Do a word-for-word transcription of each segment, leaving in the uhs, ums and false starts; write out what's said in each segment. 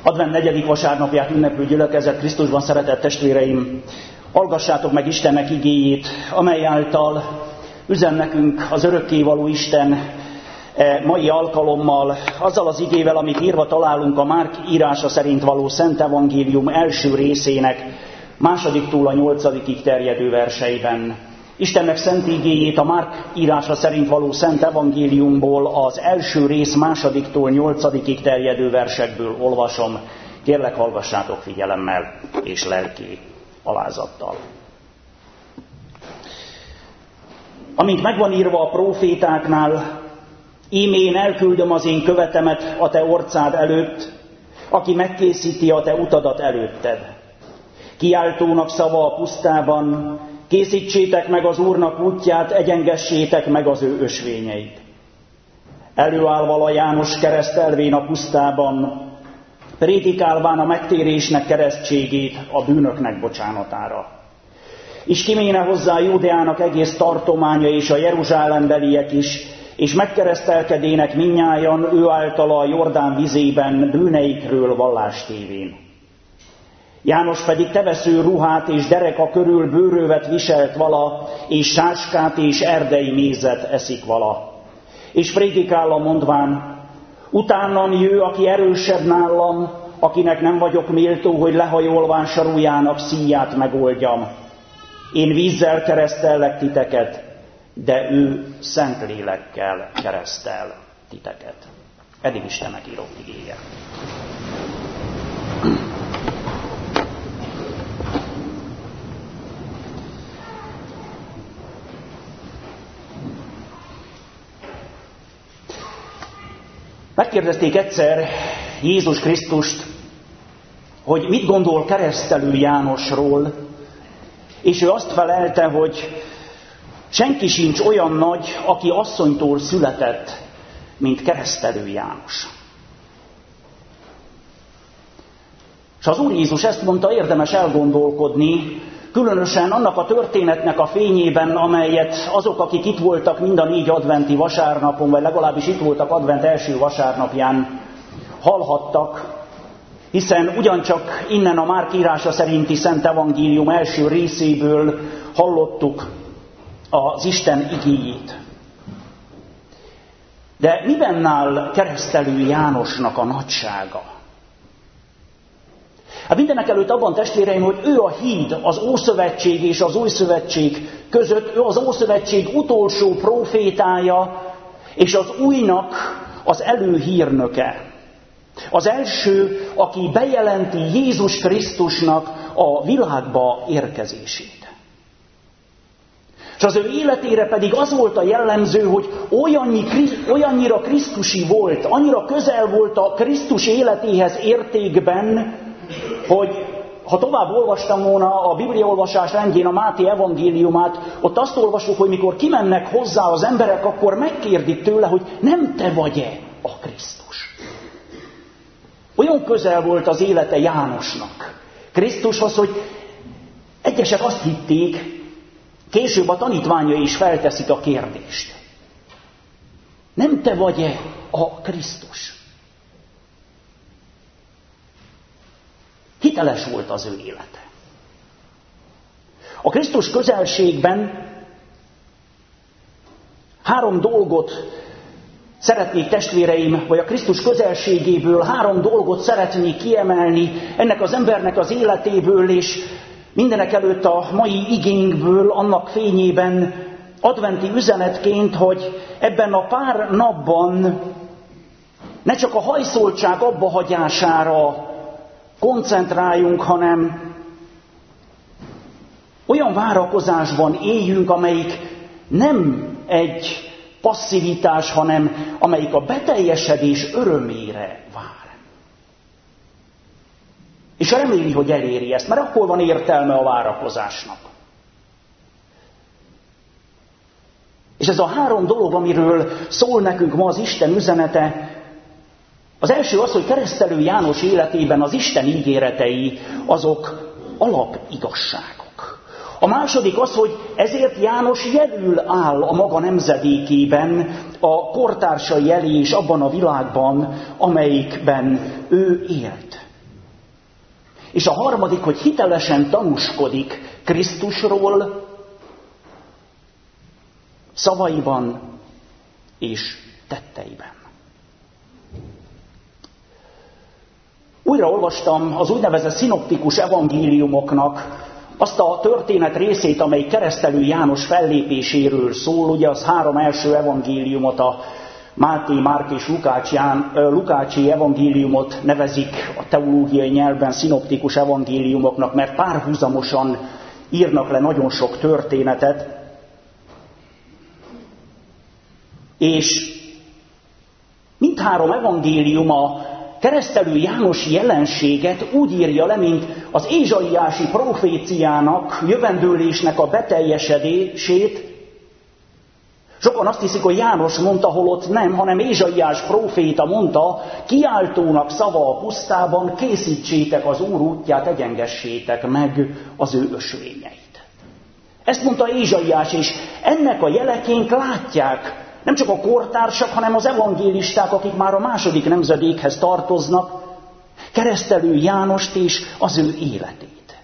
Advent negyedik vasárnapját ünneplő gyülekezet, Krisztusban szeretett testvéreim, hallgassátok meg Istennek igéjét, amely által üzen nekünk az örökkévaló Isten mai alkalommal, azzal az igével, amit írva találunk a Márk írása szerint való Szent Evangélium első részének másodiktól a nyolcadikig terjedő verseiben. Istennek szent igéjét a Márk írása szerint való Szent Evangéliumból az első rész másodiktól nyolcadikig terjedő versekből olvasom. Kérlek, hallgassátok figyelemmel és lelki alázattal. Amint megvan írva a prófétáknál, íme én elküldöm az én követemet a te orcád előtt, aki megkészíti a te utadat előtted. Kiáltónak szava a pusztában, készítsétek meg az Úrnak útját, egyengessétek meg az ő ösvényeit. Előáll vala János keresztelvén a pusztában, prédikálván a megtérésnek keresztségét a bűnöknek bocsánatára. És kiméne hozzá Júdeának egész tartománya és a jeruzsálembeliek is, és megkeresztelkedének mindnyájan ő általa a Jordán vizében bűneikről vallástévén. János pedig tevesző ruhát és dereka körül bőrövet viselt vala, és sáskát és erdei mézet eszik vala. És prédikálva mondván, utánam jő, aki erősebb nálam, akinek nem vagyok méltó, hogy lehajolván sarújának szíját megoldjam. Én vízzel keresztellek titeket, de ő Szentlélekkel keresztel titeket. Eddig Istennek írott igéje. Megkérdezték egyszer Jézus Krisztust, hogy mit gondol keresztelő Jánosról, és ő azt felelte, hogy senki sincs olyan nagy, aki asszonytól született, mint keresztelő János. És az Úr Jézus ezt mondta, érdemes elgondolkodni, különösen annak a történetnek a fényében, amelyet azok, akik itt voltak mind a négy adventi vasárnapon, vagy legalábbis itt voltak advent első vasárnapján, hallhattak, hiszen ugyancsak innen a Márk írása szerinti Szent Evangélium első részéből hallottuk az Isten igéjét. De miben áll keresztelő Jánosnak a nagysága? Hát mindenek előtt abban, testvéreim, hogy ő a híd az Ószövetség és az Új Szövetség között, ő az Ószövetség utolsó prófétája, és az újnak az előhírnöke. Az első, aki bejelenti Jézus Krisztusnak a világba érkezését. És az ő életére pedig az volt a jellemző, hogy olyannyi, olyannyira krisztusi volt, annyira közel volt a Krisztus életéhez értékben, hogy ha tovább olvastam volna a bibliaolvasás rendjén a Máté evangéliumát, ott azt olvasjuk, hogy mikor kimennek hozzá az emberek, akkor megkérdik tőle, hogy nem te vagy-e a Krisztus. Olyan közel volt az élete Jánosnak Krisztushoz, hogy egyesek azt hitték, később a tanítványai is felteszik a kérdést. Nem te vagy-e a Krisztus? Hiteles volt az ő élete. A Krisztus közelségben három dolgot szeretnék, testvéreim, vagy a Krisztus közelségéből három dolgot szeretnék kiemelni ennek az embernek az életéből, és mindenek előtt a mai igénkből, annak fényében adventi üzenetként, hogy ebben a pár napban ne csak a hajszoltság abbahagyására koncentráljunk, hanem olyan várakozásban éljünk, amelyik nem egy passzivitás, hanem amelyik a beteljesedés örömére vár. És reméli, hogy eléri ezt, mert akkor van értelme a várakozásnak. És ez a három dolog, amiről szól nekünk ma az Isten üzenete, az első az, hogy keresztelő János életében az Isten ígéretei azok alapigazságok. A második az, hogy ezért János jelül áll a maga nemzedékében, a kortársai elé és abban a világban, amelyikben ő élt. És a harmadik, hogy hitelesen tanúskodik Krisztusról szavaiban és tetteiben. Újra olvastam az úgynevezett szinoptikus evangéliumoknak azt a történet részét, amely Keresztelő János fellépéséről szól. Ugye az három első evangéliumot, a Máté, Márk és Lukács, Lukácsi evangéliumot nevezik a teológiai nyelvben szinoptikus evangéliumoknak, mert párhuzamosan írnak le nagyon sok történetet. És mindhárom evangélium a Keresztelő János jelenséget úgy írja le, mint az ézsaiási proféciának, jövendőlésnek a beteljesedését. Sokan azt hiszik, hogy János mondta, holott nem, hanem Ézsaiás próféta mondta, kiáltónak szava a pusztában, készítsétek az Úr útját, egyengessétek meg az ő ösvényeit. Ezt mondta Ézsaiás, és ennek a jeleként látják nem csak a kortársak, hanem az evangélisták, akik már a második nemzedékhez tartoznak, Keresztelő Jánost és az ő életét.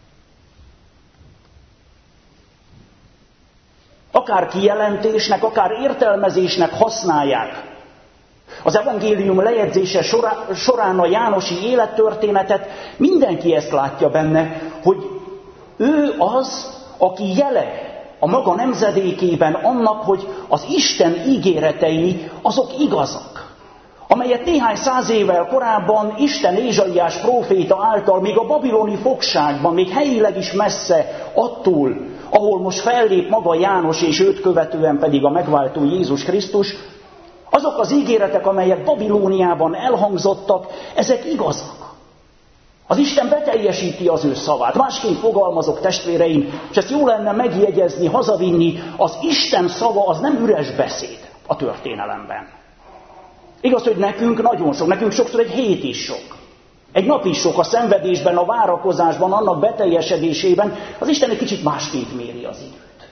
Akár kijelentésnek, akár értelmezésnek használják az evangélium lejegyzése során a jánosi élettörténetet, mindenki ezt látja benne, hogy ő az, aki jele a maga nemzedékében annak, hogy az Isten ígéretei azok igazak, amelyet néhány száz évvel korábban Isten Ézsaiás próféta által még a babiloni fogságban, még helyileg is messze attól, ahol most fellép maga János, és őt követően pedig a megváltó Jézus Krisztus, azok az ígéretek, amelyek Babilóniában elhangzottak, ezek igazak. Az Isten beteljesíti az ő szavát. Másként fogalmazok, testvéreim, és ezt jó lenne megjegyezni, hazavinni, az Isten szava az nem üres beszéd a történelemben. Igaz, hogy nekünk nagyon sok, nekünk sokszor egy hét is sok. Egy nap is sok a szenvedésben, a várakozásban, annak beteljesedésében. Az Isten egy kicsit másként méri az időt.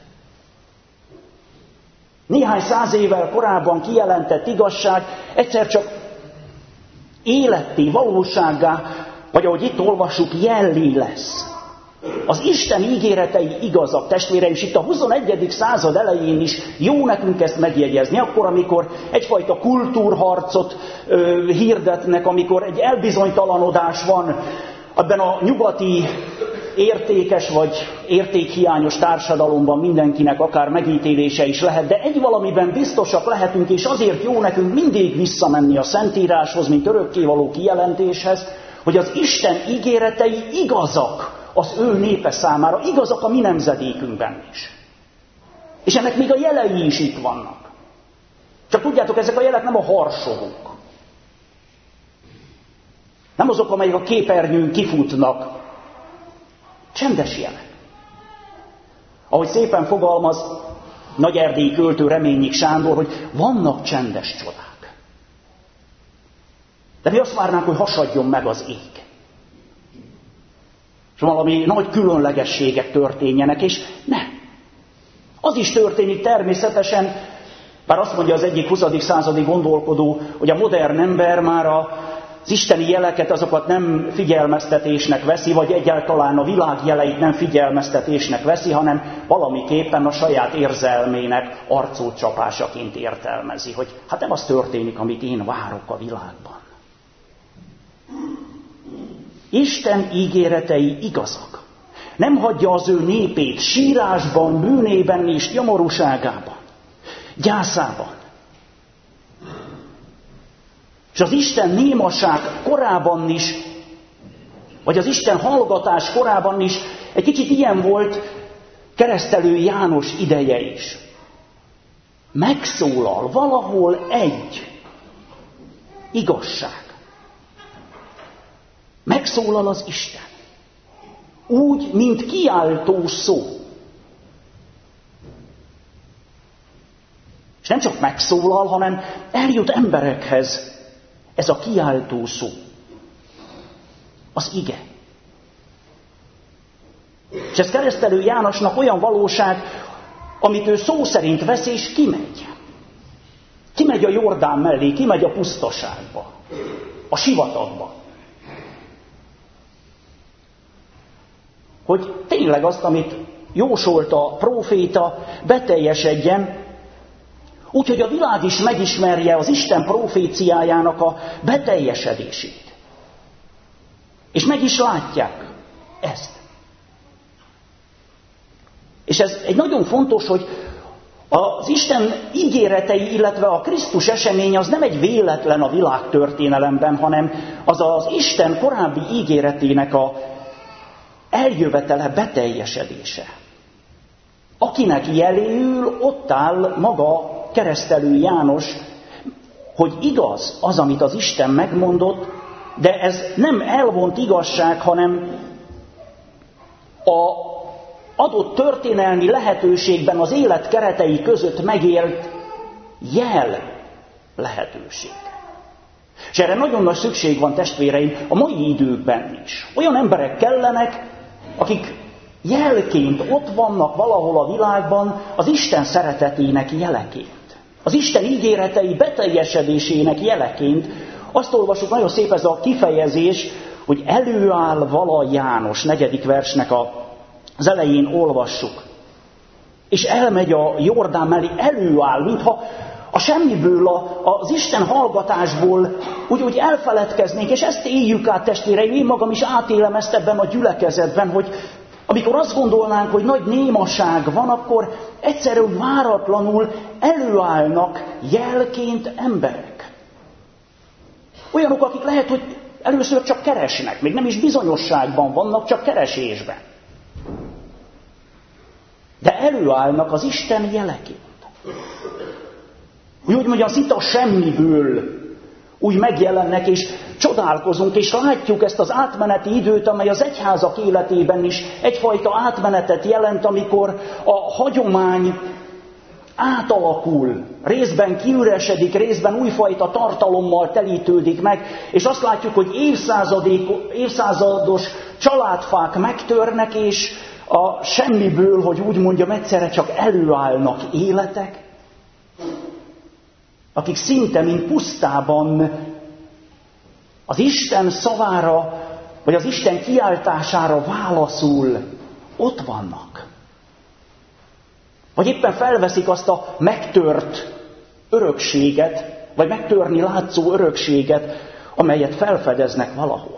Néhány száz évvel korábban kijelentett igazság egyszer csak életté, valósággá, vagy ahogy itt olvassuk, jellé lesz. Az Isten ígéretei igazak, testvéreim, és itt a huszonegyedik század elején is jó nekünk ezt megjegyezni, akkor, amikor egyfajta kultúrharcot ö, hirdetnek, amikor egy elbizonytalanodás van ebben a nyugati értékes vagy értékhiányos társadalomban, mindenkinek akár megítélése is lehet, de egy valamiben biztosak lehetünk, és azért jó nekünk mindig visszamenni a Szentíráshoz, mint örökkévaló kijelentéshez, hogy az Isten ígéretei igazak az ő népe számára, igazak a mi nemzedékünkben is. És ennek még a jelei is itt vannak. Csak tudjátok, ezek a jelek nem a harsogók. Nem azok, amelyek a képernyőn kifutnak. Csendes jelek. Ahogy szépen fogalmaz nagy erdélyi költő Reményik Sándor, hogy vannak csendes csodák. De mi azt várnánk, hogy hasadjon meg az ég. És valami nagy különlegességek történjenek, és nem. Az is történik természetesen, bár azt mondja az egyik huszadik századi gondolkodó, hogy a modern ember már az isteni jeleket, azokat nem figyelmeztetésnek veszi, vagy egyáltalán a világ jeleit nem figyelmeztetésnek veszi, hanem valamiképpen a saját érzelmének arcúcsapásaként értelmezi, hogy hát nem az történik, amit én várok a világban. Isten ígéretei igazak. Nem hagyja az ő népét sírásban, bűnében és nyomorúságában, gyászában. És az Isten némaság korában is, vagy az Isten hallgatás korában is egy kicsit ilyen volt Keresztelő János ideje is. Megszólal valahol egy igazság. Megszólal az Isten. Úgy, mint kiáltó szó. És nem csak megszólal, hanem eljut emberekhez ez a kiáltó szó. Az ige. És ez Keresztelő Jánosnak olyan valóság, amit ő szó szerint vesz és kimegy. Kimegy a Jordán mellé, kimegy a pusztaságba, a sivatagba. hogy tényleg azt, amit jósolta a próféta, beteljesedjen, úgyhogy a világ is megismerje az Isten proféciájának a beteljesedését. És meg is látják ezt. És ez egy nagyon fontos, hogy az Isten ígéretei, illetve a Krisztus esemény az nem egy véletlen a világtörténelemben, hanem az az Isten korábbi ígéretének a eljövetele, beteljesedése. Akinek jeléül, ott áll maga keresztelő János, hogy igaz az, amit az Isten megmondott, de ez nem elvont igazság, hanem a adott történelmi lehetőségben az élet keretei között megélt jel lehetőség. És erre nagyon nagy szükség van, testvéreim, a mai időkben is. Olyan emberek kellenek, akik jelként ott vannak valahol a világban az Isten szeretetének jeleként. Az Isten ígéretei beteljesedésének jeleként. Azt olvasjuk, nagyon szép ez a kifejezés, hogy előáll vala János, negyedik versnek a az elején olvassuk. És elmegy a Jordán mellé, előáll, mintha a semmiből, a, az Isten hallgatásból úgy, úgy elfeledkeznénk, és ezt éljük át, testvéreim, én magam is átélem ezt ebben a gyülekezetben, hogy amikor azt gondolnánk, hogy nagy némaság van, akkor egyszerűen váratlanul előállnak jelként emberek. Olyanok, akik lehet, hogy először csak keresnek, még nem is bizonyosságban vannak, csak keresésben. De előállnak az Isten jeleként. Úgy mondjam, szinte a semmiből úgy megjelennek, és csodálkozunk, és látjuk ezt az átmeneti időt, amely az egyházak életében is egyfajta átmenetet jelent, amikor a hagyomány átalakul, részben kiüresedik, részben újfajta tartalommal telítődik meg, és azt látjuk, hogy évszázados családfák megtörnek, és a semmiből, hogy úgy mondjam, egyszerre csak előállnak életek, akik szinte, mint pusztában az Isten szavára, vagy az Isten kiáltására válaszul ott vannak. Vagy éppen felveszik azt a megtört örökséget, vagy megtörni látszó örökséget, amelyet felfedeznek valahol.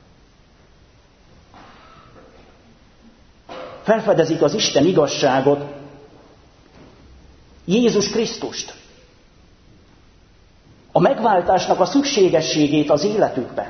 Felfedezik az Isten igazságot, Jézus Krisztust, a megváltásnak a szükségességét az életükben.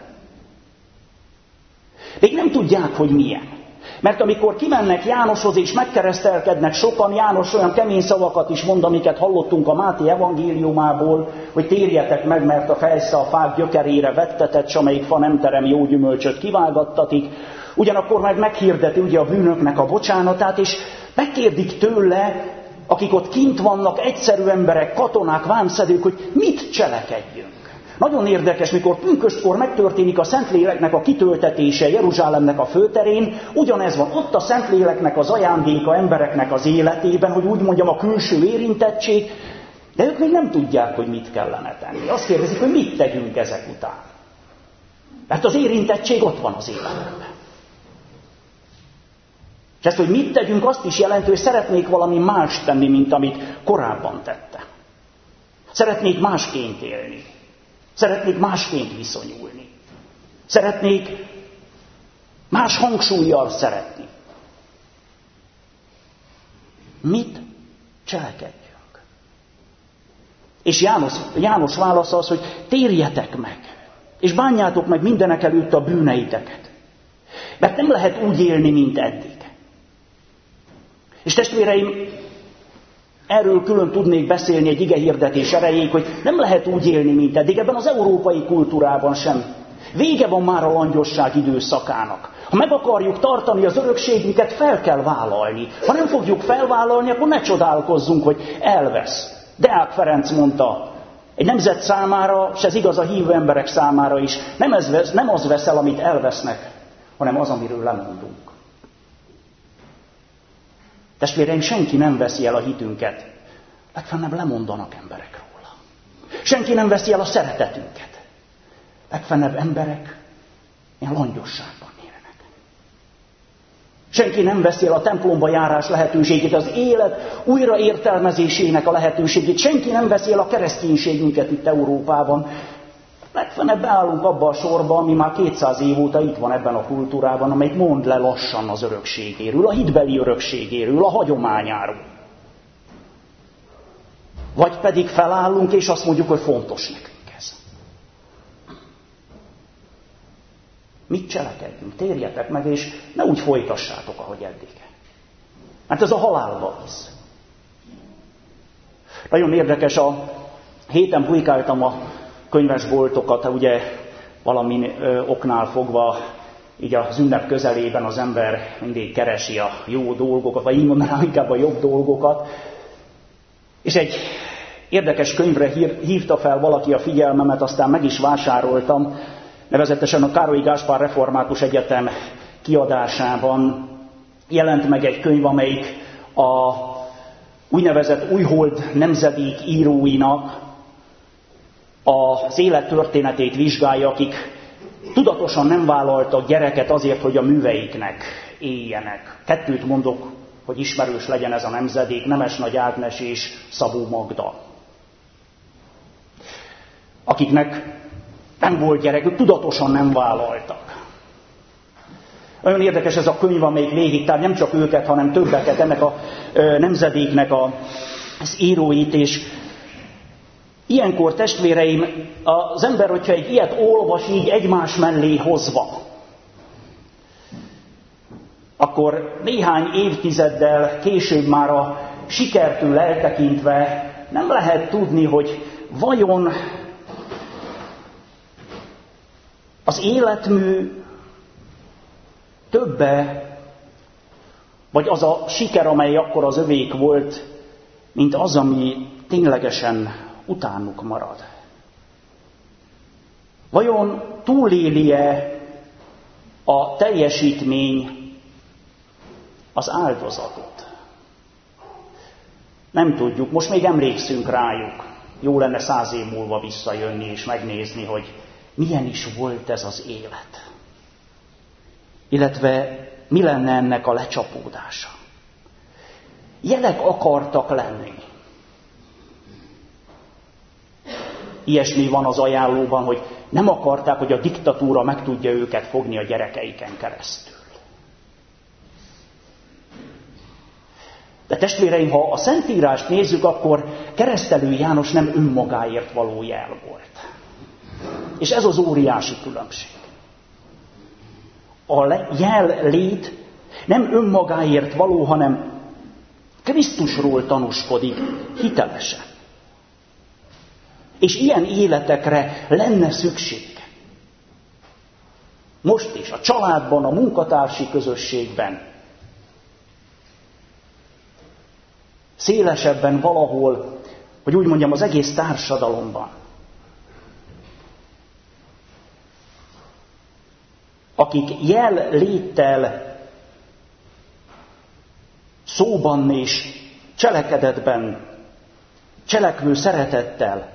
Még nem tudják, hogy milyen. Mert amikor kimennek Jánoshoz és megkeresztelkednek sokan, János olyan kemény szavakat is mond, amiket hallottunk a Máté evangéliumából, hogy térjetek meg, mert a fejsze a fák gyökerére vettetett, s amelyik fa nem terem jó gyümölcsöt kivágattatik. Ugyanakkor meg meghirdeti ugye a bűnöknek a bocsánatát, és megkérdik tőle, akik ott kint vannak, egyszerű emberek, katonák, vámszedők, hogy mit cselekedjünk. Nagyon érdekes, mikor pünköstkor megtörténik a Szentléleknek a kitöltetése Jeruzsálemnek a főterén, ugyanez van ott a Szentléleknek az ajándéka embereknek az életében, hogy úgy mondjam a külső érintettség, de ők még nem tudják, hogy mit kellene tenni. Azt kérdezik, hogy mit tegyünk ezek után. Mert az érintettség ott van az életben. És ezt, hogy mit tegyünk, azt is jelenti, hogy szeretnék valami más tenni, mint amit korábban tette. Szeretnék másként élni. Szeretnék másként viszonyulni. Szeretnék más hangsúlyjal szeretni. Mit cselekedjünk? És János, János válasza az, hogy térjetek meg, és bánjátok meg mindenek előtt a bűneiteket. Mert nem lehet úgy élni, mint eddig. És testvéreim, erről külön tudnék beszélni egy igehirdetés erejéig, hogy nem lehet úgy élni, mint eddig, ebben az európai kultúrában sem. Vége van már a langyosság időszakának. Ha meg akarjuk tartani az örökségünket, fel kell vállalni. Ha nem fogjuk felvállalni, akkor ne csodálkozzunk, hogy elvesz. Deák Ferenc mondta, egy nemzet számára, és ez igaz a hívő emberek számára is, nem, ez vesz, nem az veszel, amit elvesznek, hanem az, amiről lemondunk. Testvéreim, senki nem veszi el a hitünket. Legfeljebb lemondanak emberek róla. Senki nem veszi el a szeretetünket. Legfeljebb emberek ilyen langyosságban élnek. Senki nem veszi el a templomba járás lehetőségét, az élet újraértelmezésének a lehetőségét. Senki nem veszi el a kereszténységünket itt Európában. Legfeljebb beállunk abba a sorba, ami már kétszáz év óta itt van ebben a kultúrában, amelyik mond le lassan az örökségéről, a hitbeli örökségéről, a hagyományáról. Vagy pedig felállunk, és azt mondjuk, hogy fontos nekünk ez. Mit cselekedjünk? Térjetek meg, és ne úgy folytassátok, ahogy eddig. Mert ez a halálba visz. Nagyon érdekes, a héten bujkáltam a könyvesboltokat, ugye valami ö, oknál fogva, így az ünnep közelében az ember mindig keresi a jó dolgokat, vagy így mondanám inkább a jobb dolgokat. És egy érdekes könyvre hír, hívta fel valaki a figyelmemet, aztán meg is vásároltam, nevezetesen a Károly Gáspár Református Egyetem kiadásában jelent meg egy könyv, amelyik a úgynevezett újhold nemzedék íróinak az élettörténetét vizsgálja, akik tudatosan nem vállaltak gyereket azért, hogy a műveiknek éljenek. Kettőt mondok, hogy ismerős legyen ez a nemzedék, Nemes Nagy Ágnes és Szabó Magda. Akiknek nem volt gyerekük, tudatosan nem vállaltak. Olyan érdekes ez a könyv, amelyik végigtár nem csak őket, hanem többeket, ennek a ö, nemzedéknek a, az íróit, és ilyenkor, testvéreim, az ember, hogyha egy ilyet olvas így egymás mellé hozva, akkor néhány évtizeddel később már a sikertől eltekintve nem lehet tudni, hogy vajon az életmű többe, vagy az a siker, amely akkor az övék volt, mint az, ami ténylegesen utánuk marad. Vajon túléli-e a teljesítmény az áldozatot? Nem tudjuk, most még emlékszünk rájuk. Jó lenne száz év múlva visszajönni és megnézni, hogy milyen is volt ez az élet. Illetve mi lenne ennek a lecsapódása. Jelek akartak lenni. Ilyesmi van az ajánlóban, hogy nem akarták, hogy a diktatúra meg tudja őket fogni a gyerekeiken keresztül. De testvéreim, ha a Szentírást nézzük, akkor Keresztelő János nem önmagáért való jel volt. És ez az óriási különbség. A jel lét nem önmagáért való, hanem Krisztusról tanúskodik hitelesen. És ilyen életekre lenne szükség. Most is, a családban, a munkatársi közösségben, szélesebben valahol, hogy úgy mondjam, az egész társadalomban. Akik jel léttel, szóban és cselekedetben, cselekvő szeretettel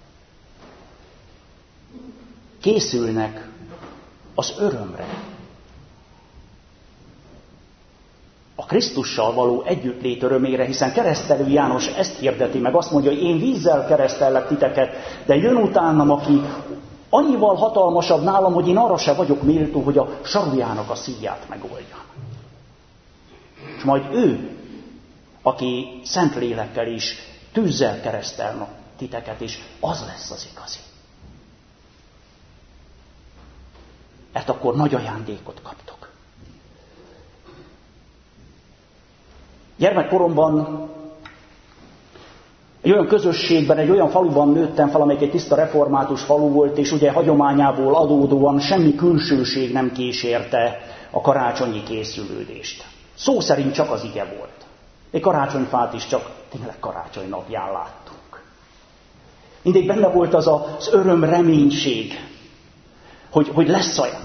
készülnek az örömre. A Krisztussal való együttlét örömére, hiszen Keresztelő János ezt hirdeti meg, azt mondja, hogy én vízzel keresztellek titeket, de jön utánam, aki annyival hatalmasabb nálam, hogy én arra se vagyok méltó, hogy a sarujának a szíját megoldjam. És majd ő, aki szent lélekkel is tűzzel keresztel titeket, és az lesz az igazi. Mert akkor nagy ajándékot kaptok. Gyermekkoromban egy olyan közösségben, egy olyan faluban nőttem fel, amelyik egy tiszta református falu volt, és ugye hagyományából adódóan semmi külsőség nem kísérte a karácsonyi készülődést. Szó szerint csak az ige volt. Egy karácsonyfát is csak tényleg karácsony napján láttunk. Mindig benne volt az az öröm, reménység, hogy, hogy lesz ajándék.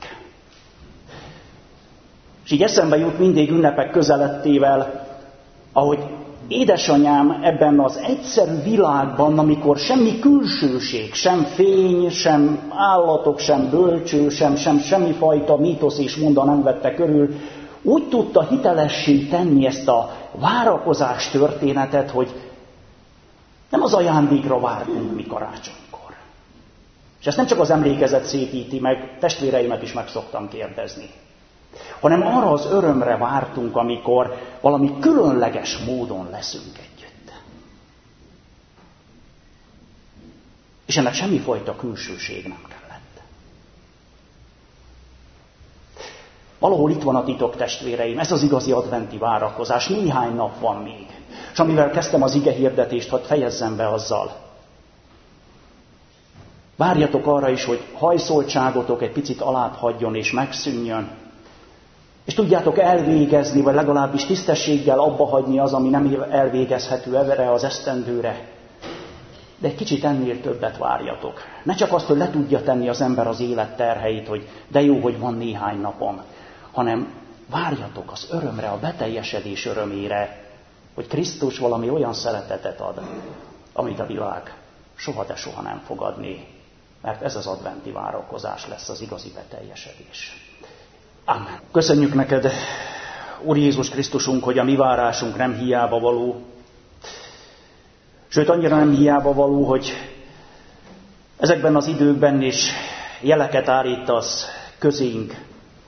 És így eszembe jut mindig ünnepek közelettével, ahogy édesanyám ebben az egyszerű világban, amikor semmi külsőség, sem fény, sem állatok, sem bölcső, sem, sem semmifajta mítosz és monda nem vette körül, úgy tudta hitelessé tenni ezt a várakozás történetet, hogy nem az ajándékra vártunk mi karácsonykor. És ezt nem csak az emlékezet szépíti meg, testvéreimet is meg szoktam kérdezni, hanem arra az örömre vártunk, amikor valami különleges módon leszünk együtt. És ennek semmifajta külsőség nem kellett. Valahol itt van a titok, testvéreim, ez az igazi adventi várakozás, néhány nap van még. És amivel kezdtem az ige hirdetést, hadd fejezzem be azzal. Várjatok arra is, hogy hajszoltságotok egy picit alább hagyjon és megszűnjön. És tudjátok elvégezni, vagy legalábbis tisztességgel abba hagyni az, ami nem elvégezhető erre az esztendőre. De egy kicsit ennél többet várjatok. Ne csak azt, hogy le tudja tenni az ember az élet terheit, hogy de jó, hogy van néhány napom, hanem várjatok az örömre, a beteljesedés örömére, hogy Krisztus valami olyan szeretetet ad, amit a világ soha de soha nem fog adni, mert ez az adventi várakozás lesz az igazi beteljesedés. Amen. Köszönjük neked, Úr Jézus Krisztusunk, hogy a mi várásunk nem hiába való, sőt annyira nem hiába való, hogy ezekben az időkben is jeleket állítasz közénk,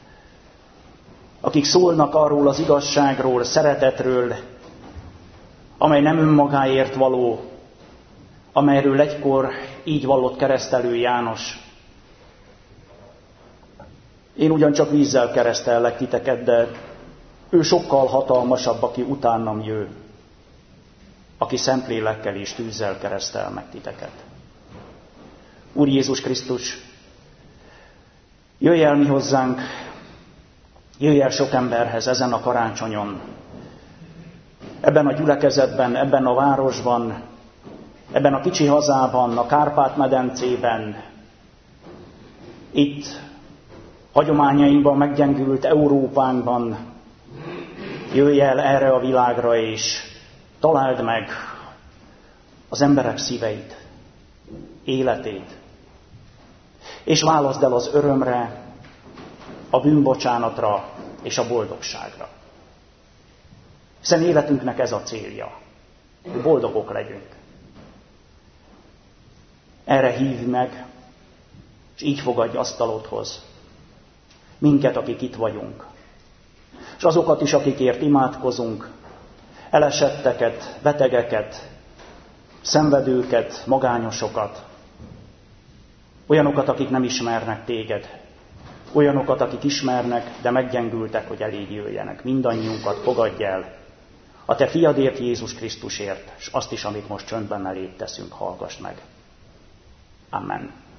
akik szólnak arról az igazságról, szeretetről, amely nem önmagáért való, amelyről egykor így vallott keresztelő János. Én ugyancsak vízzel keresztellek titeket, de ő sokkal hatalmasabb, aki utánam jön, aki Szentlélekkel és tűzzel keresztel meg titeket. Úr Jézus Krisztus, jöjj el mi hozzánk, jöjj el sok emberhez ezen a karácsonyon, ebben a gyülekezetben, ebben a városban, ebben a kicsi hazában, a Kárpát-medencében, itt, hagyományainkban meggyengült Európánkban, jöjj el erre a világra, és találd meg az emberek szíveit, életét, és válaszd el az örömre, a bűnbocsánatra és a boldogságra. Hiszen életünknek ez a célja, hogy boldogok legyünk. Erre hívj meg, és így fogadj asztalodhoz minket, akik itt vagyunk. És azokat is, akikért imádkozunk, elesetteket, betegeket, szenvedőket, magányosokat, olyanokat, akik nem ismernek téged, olyanokat, akik ismernek, de meggyengültek, hogy eléd jöjjenek. Mindannyiunkat fogadj el a te fiadért, Jézus Krisztusért, és azt is, amit most csöndben eléd teszünk, hallgass meg. Amen.